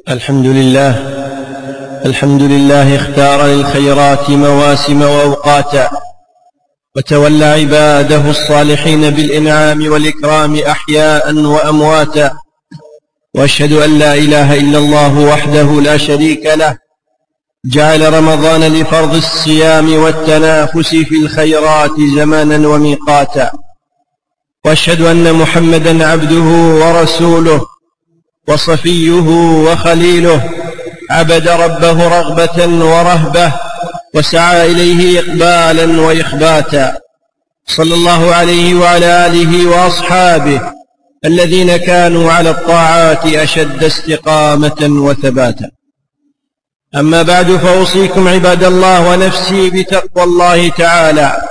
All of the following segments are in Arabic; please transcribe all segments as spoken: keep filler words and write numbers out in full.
الحمد لله الحمد لله اختار للخيرات مواسم وأوقاتا، وتولى عباده الصالحين بالإنعام والإكرام أحياء وأمواتا، وأشهد أن لا إله إلا الله وحده لا شريك له، جعل رمضان لفرض الصيام والتنافس في الخيرات زمانا وميقاتا، وأشهد أن محمدا عبده ورسوله وصفيه وخليله، عبد ربه رغبة ورهبة وسعى إليه إقبالا وإخباتا، صلى الله عليه وعلى آله وأصحابه الذين كانوا على الطاعات أشد استقامة وثباتا. أما بعد، فأوصيكم عباد الله ونفسي بتقوى الله تعالى،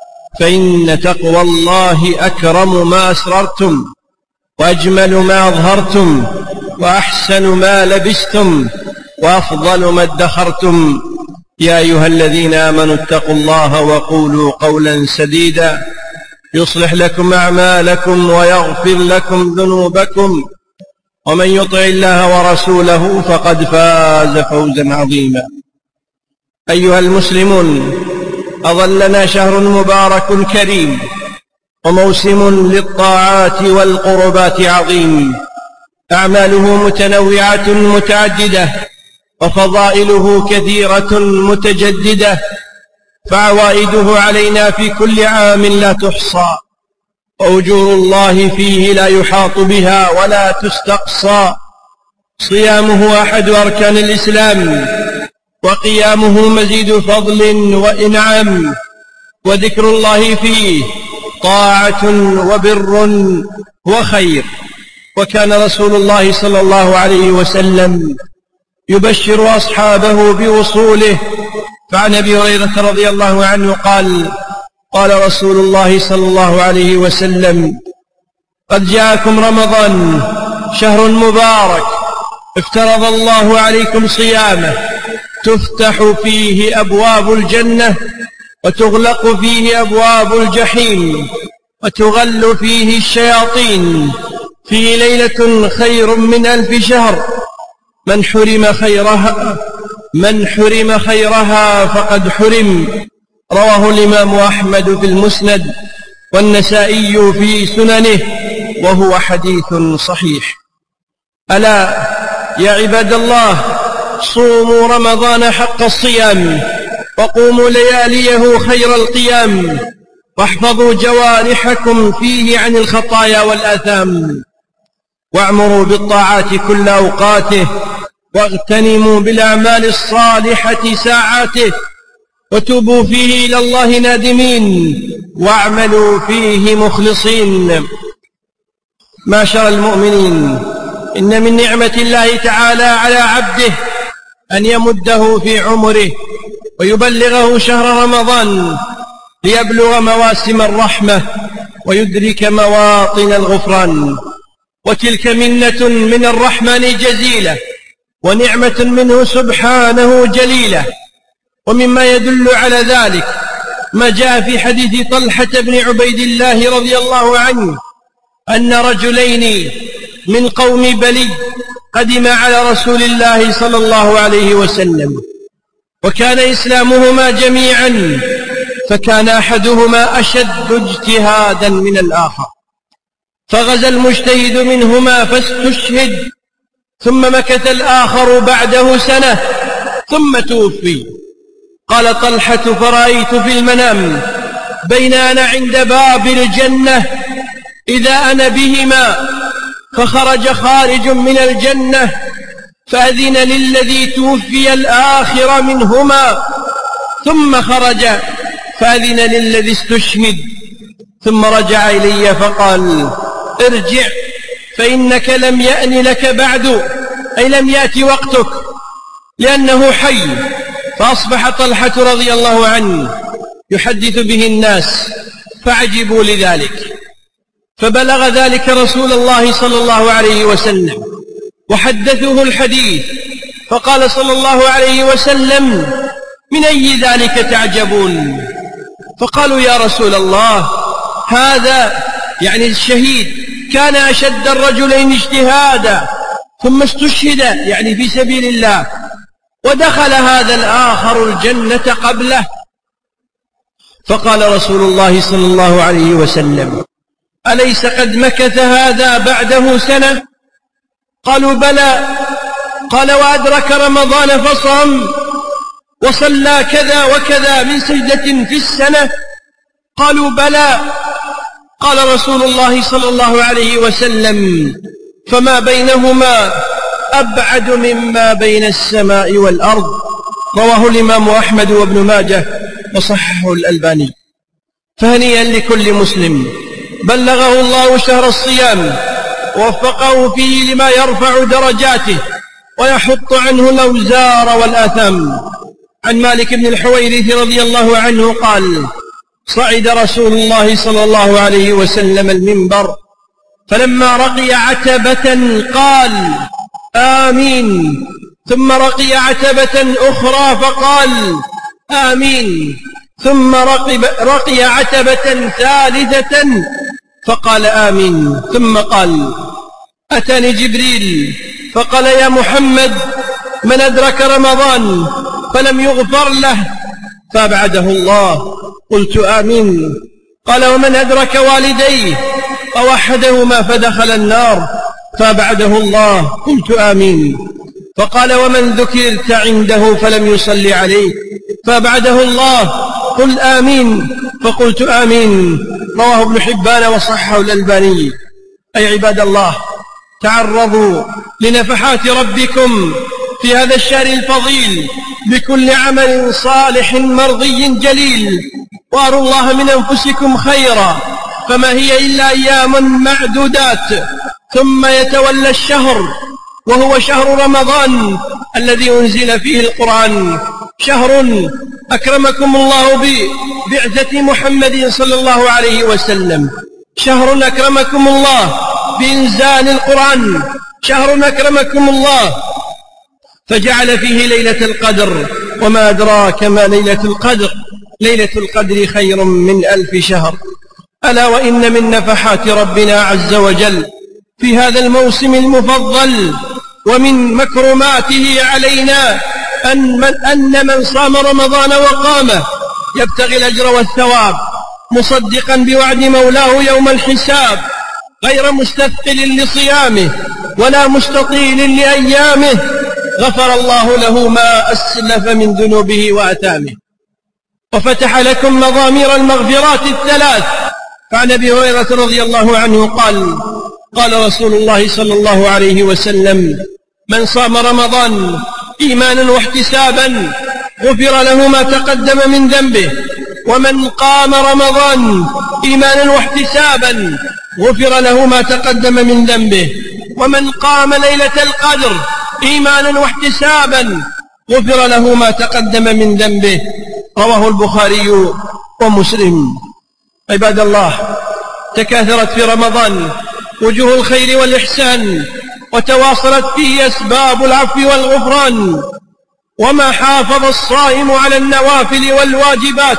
فإن تقوى الله أكرم ما أسررتم، وأجمل ما أظهرتم، وأحسن ما لبستم، وأفضل ما ادخرتم. يا أيها الذين آمنوا اتقوا الله وقولوا قولا سديدا يصلح لكم أعمالكم ويغفر لكم ذنوبكم، ومن يطع الله ورسوله فقد فاز فوزا عظيما. أيها المسلمون، أظلنا شهر مبارك كريم، وموسم للطاعات والقربات عظيم، أعماله متنوعة متعددة، وفضائله كثيرة متجددة، فعوائده علينا في كل عام لا تحصى، وأجور الله فيه لا يحاط بها ولا تستقصى. صيامه أحد أركان الإسلام، وقيامه مزيد فضل وإنعام، وذكر الله فيه طاعة وبر وخير. وكان رسول الله صلى الله عليه وسلم يبشر أصحابه بوصوله، فعن أبي هريرة رضي الله عنه قال: قال رسول الله صلى الله عليه وسلم: قد جاءكم رمضان شهر مبارك، افترض الله عليكم صيامه، تفتح فيه أبواب الجنة، وتغلق فيه أبواب الجحيم، وتغل فيه الشياطين، فيه ليلة خير من ألف شهر، من حرم خيرها من حرم خيرها فقد حرم. رواه الإمام أحمد في المسند، والنسائي في سننه، وهو حديث صحيح. ألا يا عباد الله، صوموا رمضان حق الصيام، وقوموا لياليه خير القيام، واحفظوا جوارحكم فيه عن الخطايا والآثام، واعمروا بالطاعات كل أوقاته، واغتنموا بالأعمال الصالحة ساعاته، وتوبوا فيه إلى الله نادمين، واعملوا فيه مخلصين. معشر المؤمنين، إن من نعمة الله تعالى على عبده أن يمده في عمره، ويبلغه شهر رمضان، ليبلغ مواسم الرحمة، ويدرك مواطن الغفران. وتلك منة من الرحمن جزيلة، ونعمة منه سبحانه جليلة. ومما يدل على ذلك ما جاء في حديث طلحة بن عبيد الله رضي الله عنه أن رجلين من قوم بلي قدم على رسول الله صلى الله عليه وسلم، وكان إسلامهما جميعا، فكان أحدهما أشد اجتهادا من الآخر، فغزا المجتهد منهما فاستشهد، ثم مكث الآخر بعده سنة ثم توفي. قال طلحة: فرأيت في المنام بين أنا عند باب الجنة إذا أنا بهما، فخرج خارج من الجنة فأذن للذي توفي الآخر منهما، ثم خرج فأذن للذي استشهد، ثم رجع إلي فقال: ارجع فإنك لم يأن لك بعد، أي لم يأتي وقتك، لأنه حي. فأصبح طلحة رضي الله عنه يحدث به الناس، فعجبوا لذلك، فبلغ ذلك رسول الله صلى الله عليه وسلم، وحدثوه الحديث، فقال صلى الله عليه وسلم: من أي ذلك تعجبون؟ فقالوا: يا رسول الله، هذا يعني الشهيد كان أشد الرجلين اجتهادا، ثم استشهد يعني في سبيل الله، ودخل هذا الآخر الجنة قبله. فقال رسول الله صلى الله عليه وسلم: أليس قد مكث هذا بعده سنة؟ قالوا: بلى. قال: وأدرك رمضان فصام وصلى كذا وكذا من سجدة في السنة؟ قالوا: بلى. قال رسول الله صلى الله عليه وسلم: فما بينهما أبعد مما بين السماء والأرض. رواه الإمام أحمد وابن ماجه وصححه الألباني. فهنيئا لكل مسلم بلغه الله شهر الصيام ووفقه فيه لما يرفع درجاته ويحط عنه الأوزار والآثام. عن مالك بن الحويرث رضي الله عنه قال: صعد رسول الله صلى الله عليه وسلم المنبر، فلما رقي عتبة قال: آمين. ثم رقي عتبة أخرى فقال: آمين. ثم رقي عتبة ثالثة فقال: آمين. ثم قال: أتاني جبريل فقال: يا محمد، من أدرك رمضان فلم يغفر له فأبعده الله. قلت: آمين. قال: ومن أدرك والديه أو أحدهما فدخل النار فأبعده الله. قلت: آمين. فقال: ومن ذكرت عنده فلم يصلي عليه فأبعده الله. قل آمين. فقلت: آمين. رواه ابن حبان وصححه الألباني. أي عباد الله، تعرضوا لنفحات ربكم في هذا الشهر الفضيل بكل عمل صالح مرضي جليل، وأروا الله من أنفسكم خيرا، فما هي إلا أيام معدودات ثم يتولى الشهر، وهو شهر رمضان الذي أنزل فيه القرآن، شهر أكرمكم الله ببعثة محمد صلى الله عليه وسلم، شهر أكرمكم الله بإنزال القرآن، شهر أكرمكم الله فجعل فيه ليلة القدر. وما أدراك ما ليلة القدر؟ ليلة القدر خير من ألف شهر. ألا وإن من نفحات ربنا عز وجل في هذا الموسم المفضل ومن مكرماته علينا أن من, أن من صام رمضان وقامه يبتغي الأجر والثواب مصدقا بوعد مولاه يوم الحساب، غير مستثقل لصيامه ولا مستطيل لأيامه، غفر الله له ما أسلف من ذنوبه وأثامه، وفتح لكم مضامير المغفرات الثلاث. فعن أبي هريرة رضي الله عنه قال: قال رسول الله صلى الله عليه وسلم: من صام رمضان إيمانا واحتسابا غفر له ما تقدم من ذنبه، ومن قام رمضان إيمانا واحتسابا غفر له ما تقدم من ذنبه، ومن قام ليلة القدر إيمانا واحتسابا غفر له ما تقدم من ذنبه. رواه البخاري ومسلم. عباد الله، تكاثرت في رمضان وجوه الخير والإحسان، وتواصلت فيه أسباب العفو والغفران، وما حافظ الصائم على النوافل والواجبات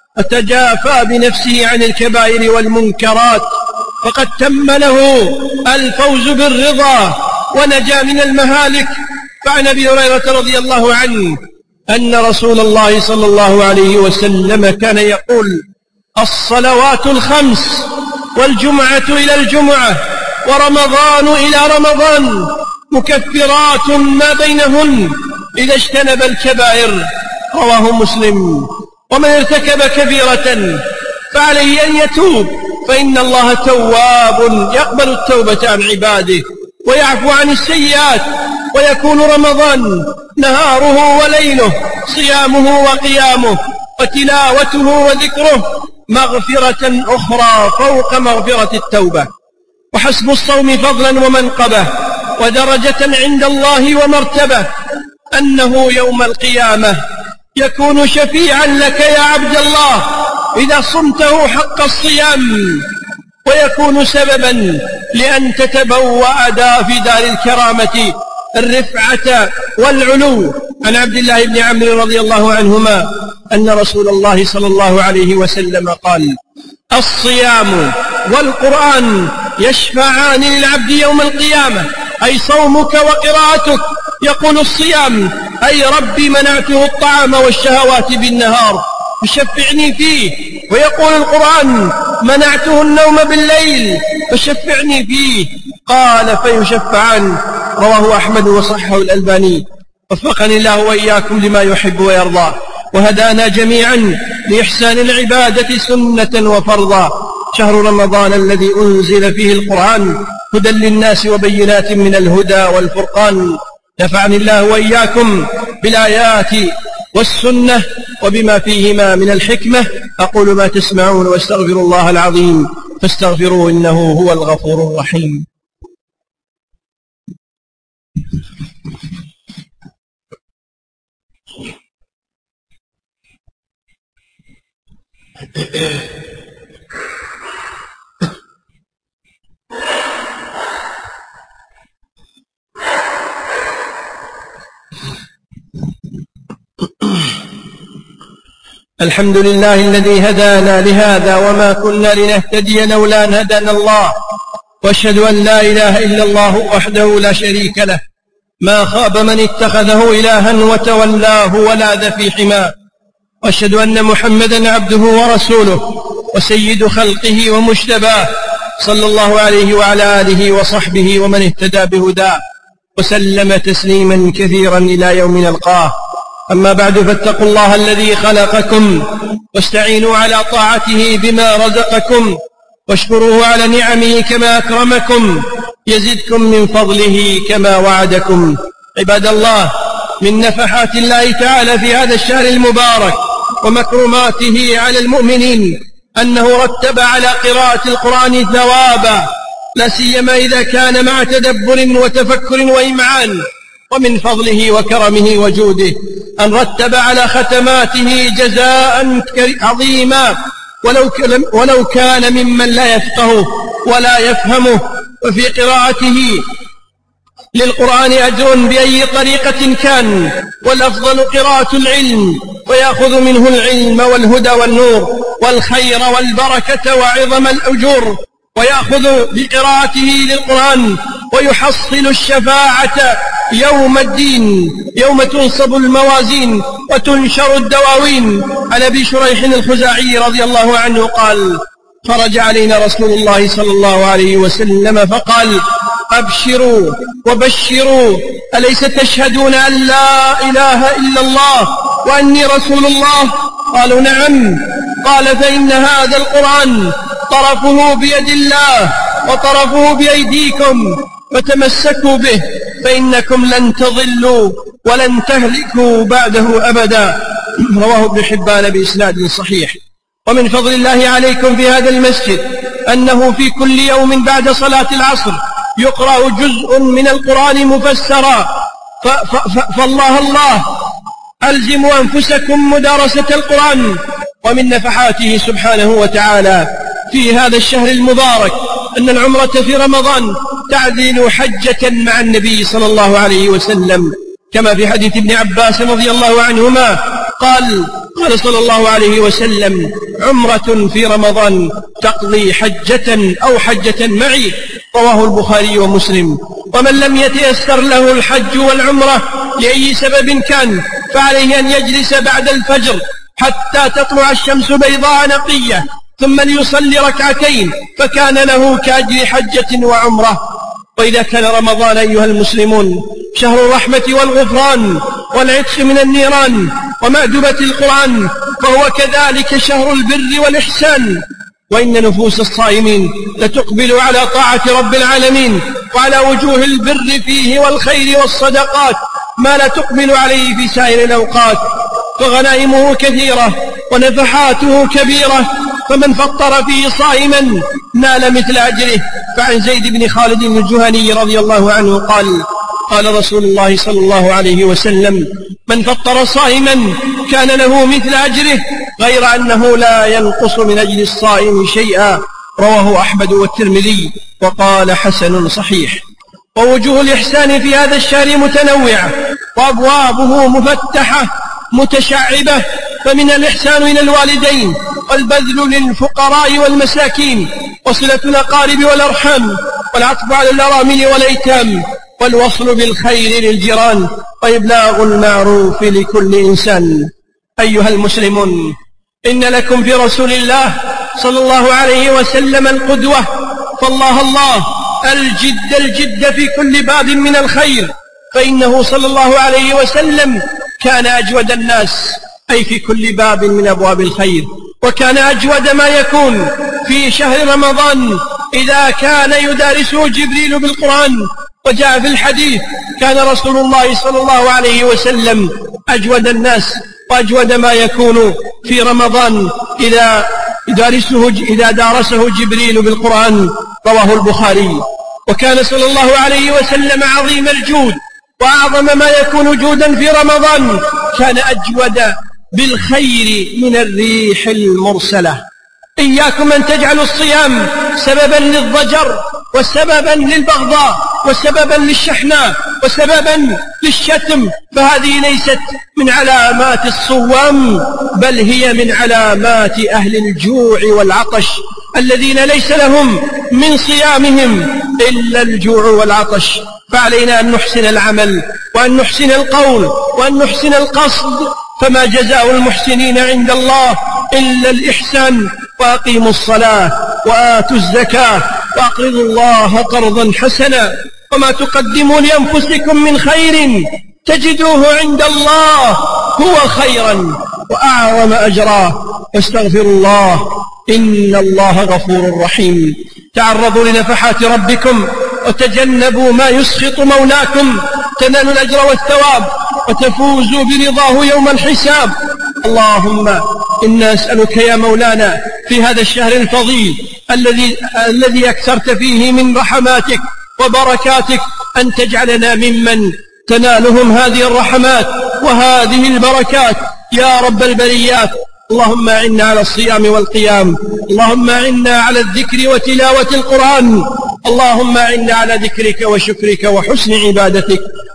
وتجافى بنفسه عن الكبائر والمنكرات فقد تم له الفوز بالرضا ونجا من المهالك. فعن أبي هريرة رضي الله عنه أن رسول الله صلى الله عليه وسلم كان يقول: الصلوات الخمس والجمعة إلى الجمعة ورمضان إلى رمضان مكفرات ما بينهن إذا اجتنب الكبائر. رواه مسلم. ومن ارتكب كبيرة فعليه أن يتوب، فإن الله تواب يقبل التوبة عن عباده ويعفو عن السيئات، ويكون رمضان نهاره وليله، صيامه وقيامه وتلاوته وذكره مغفرة أخرى فوق مغفرة التوبة. وحسب الصوم فضلا ومنقبة ودرجة عند الله ومرتبة أنه يوم القيامة يكون شفيعا لك يا عبد الله إذا صمته حق الصيام، ويكون سببا لأن تتبوأ في دار الكرامة الرفعة والعلو. عن عبد الله بن عمرو رضي الله عنهما أن رسول الله صلى الله عليه وسلم قال: الصيام والقرآن يشفعان للعبد يوم القيامة أي صومك وقراءتك. يقول الصيام أي ربي منعته الطعام والشهوات بالنهار فشفعني فيه. ويقول القرآن منعته النوم بالليل فشفعني فيه. قال فيشفعان. رواه أحمد وصححه الألباني. وفقني الله وإياكم لما يحب ويرضى، وهدانا جميعا لإحسان العبادة سنة وفرضا. شهر رمضان الذي أنزل فيه القرآن هدى للناس وبينات من الهدى والفرقان. نفعني الله وإياكم بالآيات والسنة وبما فيهما من الحكمة. أقول ما تسمعون واستغفر الله العظيم فاستغفروه إنه هو الغفور الرحيم. الحمد لله الذي هدانا لهذا وما كنا لنهتدي لولا أن هدانا الله، واشهد أن لا إله إلا الله وحده لا شريك له، ما خاب من اتخذه إلها وتولاه ولاذ في حماه، واشهد أن محمدا عبده ورسوله وسيد خلقه ومجتباه، صلى الله عليه وعلى آله وصحبه ومن اهتدى بهداه وسلم تسليما كثيرا إلى يوم نلقاه. أما بعد، فاتقوا الله الذي خلقكم واستعينوا على طاعته بما رزقكم، واشكروه على نعمه كما أكرمكم، يزدكم من فضله كما وعدكم. عباد الله، من نفحات الله تعالى في هذا الشهر المبارك ومكرماته على المؤمنين أنه رتب على قراءة القرآن ثوابا، لا سيما إذا كان مع تدبر وتفكر وإمعان. ومن فضله وكرمه وجوده أن رتب على ختماته جزاء عظيما، ولو كان ممن لا يفقهه ولا يفهمه. وفي قراءته للقرآن أجر بأي طريقة كان، والأفضل قراءة العلم، ويأخذ منه العلم والهدى والنور والخير والبركة وعظم الأجور. ويأخذ بقراءته للقرآن ويحصل الشفاعة يوم الدين، يوم تنصب الموازين وتنشر الدواوين. عن أبي شريح الخزاعي رضي الله عنه قال: خرج علينا رسول الله صلى الله عليه وسلم فقال: أبشروا وبشروا، أليس تشهدون أن لا إله إلا الله وأني رسول الله؟ قالوا: نعم. قال: فإن هذا القرآن طرفه بيد الله وطرفه بأيديكم، فتمسكوا به فإنكم لن تضلوا ولن تهلكوا بعده أبدا. رواه ابن حبان بإسناد صحيح. ومن فضل الله عليكم في هذا المسجد أنه في كل يوم بعد صلاة العصر يقرأ جزء من القرآن مفسرا، فالله الله ألزموا أنفسكم مدارسة القرآن. ومن نفحاته سبحانه وتعالى في هذا الشهر المبارك أن العمرة في رمضان تعدل حجة مع النبي صلى الله عليه وسلم، كما في حديث ابن عباس رضي الله عنهما قال: قال صلى الله عليه وسلم: عمرة في رمضان تقضي حجة أو حجة معي. رواه البخاري ومسلم. ومن لم يتيسر له الحج والعمرة لأي سبب كان، فعليه أن يجلس بعد الفجر حتى تطلع الشمس بيضاء نقية، ثم ليصلي ركعتين، فكان له كأجر حجة وعمرة. وإذا كان رمضان أيها المسلمون شهر الرحمة والغفران والعتق من النيران ومأدبة القرآن، فهو كذلك شهر البر والإحسان. وإن نفوس الصائمين لتقبل على طاعة رب العالمين وعلى وجوه البر فيه والخير والصدقات ما لا تقبل عليه في سائر الأوقات، فغنائمه كثيرة ونفحاته كبيرة، فمن فطر فيه صائما نال مثل أجره. فعن زيد بن خالد الجهني رضي الله عنه قال: قال رسول الله صلى الله عليه وسلم: من فطر صائما كان له مثل أجره، غير أنه لا ينقص من أجل الصائم شيئا. رواه أحمد والترمذي وقال حسن صحيح. ووجوه الإحسان في هذا الشهر متنوعة وأبوابه مفتحة متشعبة، فمن الإحسان إلى الوالدين والبذل للفقراء والمساكين وصلة الأقارب والأرحام والعطف على الأرامل والأيتام والوصل بالخير للجيران وإبلاغ المعروف لكل إنسان. أيها المسلمون، إن لكم في رسول الله صلى الله عليه وسلم القدوة، فالله الله الجد الجد في كل باب من الخير، فإنه صلى الله عليه وسلم كان أجود الناس، أي في كل باب من أبواب الخير، وكان أجود ما يكون في شهر رمضان إذا كان يدارسه جبريل بالقرآن. وجاء في الحديث كان رسول الله صلى الله عليه وسلم أجود الناس وأجود ما يكون في رمضان إذا دارسه إذا دارسه جبريل بالقرآن، رواه البخاري. وكان صلى الله عليه وسلم عظيم الجود، وأعظم ما يكون جودا في رمضان كان أجود بالخير من الريح المرسلة. إياكم أن تجعلوا الصيام سببا للضجر وسببا للبغضاء وسببا للشحناء وسببا للشتم، فهذه ليست من علامات الصوام، بل هي من علامات أهل الجوع والعطش الذين ليس لهم من صيامهم إلا الجوع والعطش. فعلينا أن نحسن العمل وأن نحسن القول وأن نحسن القصد، فما جزاء المحسنين عند الله إلا الإحسان. وأقيموا الصلاة وآتوا الزكاة وأقرضوا الله قرضا حسنا، وما تقدموا لأنفسكم من خير تجدوه عند الله هو خيرا وأعظم أجرا، واستغفروا الله إن الله غفور رحيم. تعرضوا لنفحات ربكم وتجنبوا ما يسخط مولاكم، تنالوا الأجر والثواب وتفوزوا برضاه يوم الحساب. اللهم إنا نسألك يا مولانا في هذا الشهر الفضيل الذي الذي أكثرت فيه من رحماتك وبركاتك أن تجعلنا ممن تنالهم هذه الرحمات وهذه البركات يا رب البريات. اللهم أعنا على الصيام والقيام، اللهم أعنا على الذكر وتلاوة القرآن، اللهم أعنا على ذكرك وشكرك وحسن عبادتك،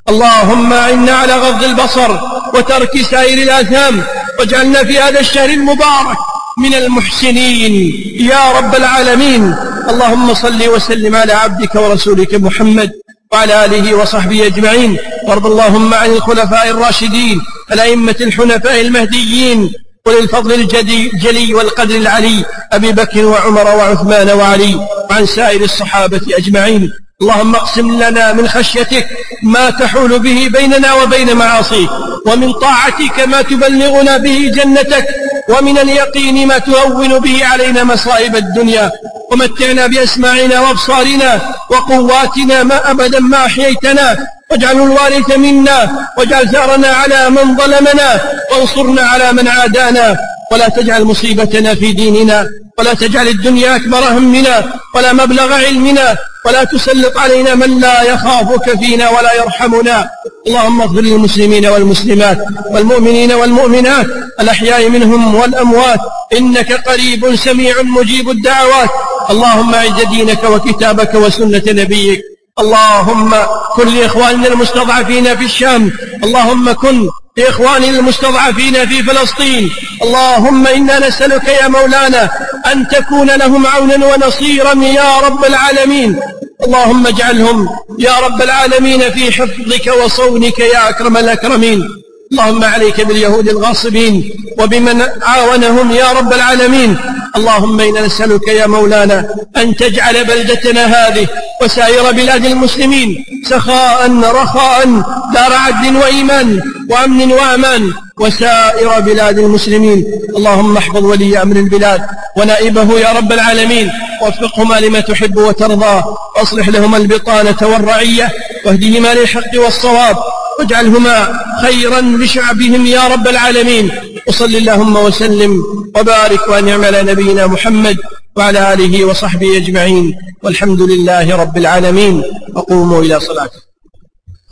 اللهم أعنا على غض البصر وترك سائر الآثام، واجعلنا في هذا الشهر المبارك من المحسنين يا رب العالمين. اللهم صل وسلم على عبدك ورسولك محمد وعلى آله وصحبه أجمعين، وارض اللهم عن الخلفاء الراشدين الأئمة الحنفاء المهديين وللفضل الجلي والقدر العلي أبي بكر وعمر وعثمان وعلي، وعن سائر الصحابة أجمعين. اللهم اقسم لنا من خشيتك ما تحول به بيننا وبين معاصيك، ومن طاعتك ما تبلغنا به جنتك، ومن اليقين ما تهون به علينا مصائب الدنيا، ومتعنا بأسماعنا وأبصارنا وقواتنا ما أبدا ما أحييتنا، واجعل الوارث منا، واجعل ثارنا على من ظلمنا، وانصرنا على من عادانا، ولا تجعل مصيبتنا في ديننا، ولا تجعل الدنيا أكبر همنا ولا مبلغ علمنا، ولا تسلط علينا من لا يخافك فينا ولا يرحمنا. اللهم اغفر للمسلمين والمسلمات والمؤمنين والمؤمنات الأحياء منهم والأموات، إنك قريب سميع مجيب الدعوات. اللهم أعز دينك وكتابك وسنة نبيك. اللهم كن لإخواننا المستضعفين في الشام، اللهم كن لإخواننا المستضعفين في فلسطين. اللهم إنا نسألك يا مولانا أن تكون لهم عونا ونصيرا يا رب العالمين. اللهم اجعلهم يا رب العالمين في حفظك وصونك يا أكرم الأكرمين. اللهم عليك باليهود الغاصبين وبمن عاونهم يا رب العالمين. اللهم إنا نسألك يا مولانا أن تجعل بلدتنا هذه وسائر بلاد المسلمين سخاء رخاء دار عدل وإيمان وأمن وأمان، وسائر بلاد المسلمين. اللهم احفظ ولي أمر البلاد ونائبه يا رب العالمين، ووفقهما لما تحب وترضى، واصلح لهما البطانة والرعية، واهدهما للحق والصواب، واجعلهما خيرا لشعبهم يا رب العالمين. وصل اللهم وسلم وبارك وانعم على نبينا محمد وعلى آله وصحبه أجمعين، والحمد لله رب العالمين. وقوموا إلى صلاتكم.